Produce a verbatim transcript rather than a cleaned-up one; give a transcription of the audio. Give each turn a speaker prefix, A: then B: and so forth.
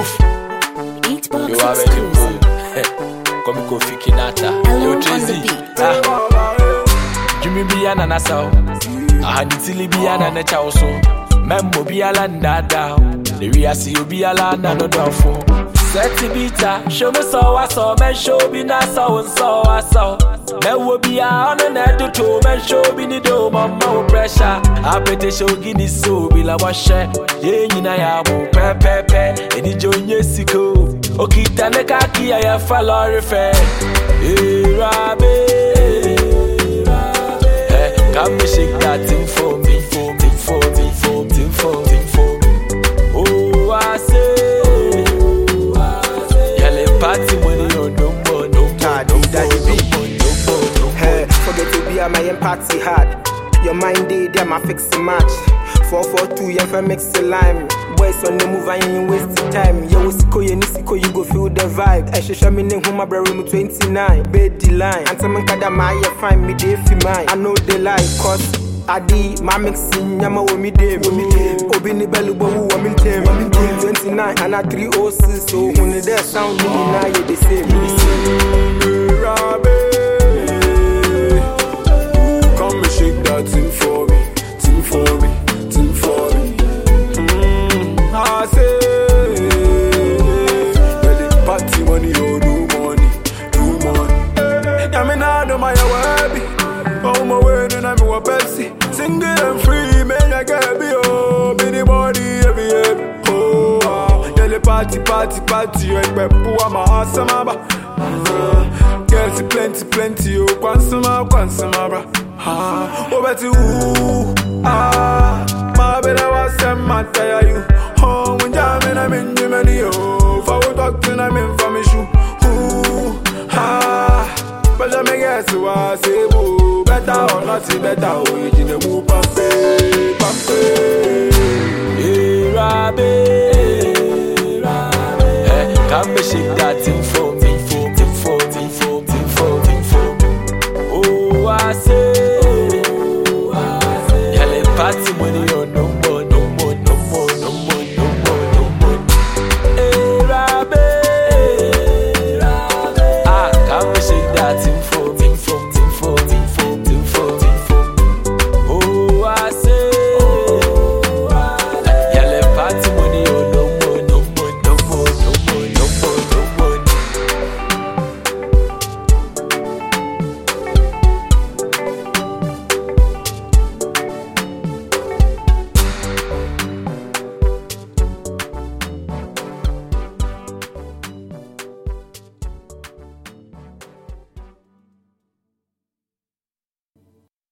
A: Poof.
B: Beatbox
A: You are
B: exclusive.
A: Come go Fikinata.
B: Alone
A: You
B: on the
A: Tracy.
B: beat.
A: Jimmy Biana Nassau. Ahanitili Biana Nacha also. Membo Biala Nada. The Ria see you Biala Nano Dofo. Seti Bita. Show me so I saw. Men show me Nassau and so I saw. Men will be on an edit to men show me the dome on more pressure. I bet they show Guinness so be la wash. Yeah, you know, I will pepe pepe. And the join Yesico. Okay, Tanekaki, I have a lot of fair. Hey, Rabbi. Come and shake that thing for me, for me, for me, for me, for me, for me. Oh, I say, yellow party money on no more, no more, no more, no more.
C: Hey, forget to be a my party hard. Your mind day, there my fix the match. Four four two, you for mix the lime. Boys on the move and you ain't wasting time. You will siko, you nisiko, you go feel the vibe. I should show me name my brother room twenty-nine. Bed the line. And some kada my find me day fi mine. I know they lie, cause I di my mixing yama wo me day. Obi ni belu bo wo me tem. twenty-nine and I three oh six. So when they sound me now you the same.
D: Come and shake that thing for me, thing for me, thing for me. Mm, I say, well, the party money, oh, do money, do money. Yeah, me nah do my wabi. Oh, my word, and I'm a Pepsi. Single and free, man, I can't be, oh, mini body, every year. Oh, ah, yeah, the party, party, party, and my poor, my awesome, uh, girls, plenty, plenty, oh, kwansama, kwansama, bra. Ah, oh, bet you, ah, my better was a matter, you. Oh, when jamming, I'm in Germany, oh, for what talking, I'm in for me, shoe. Ooh, ah, but I make guess who I say, boo, better or not, better, oh, you didn't move, pampe, pampe.
A: Hey, Rabbi, hey, come and shake that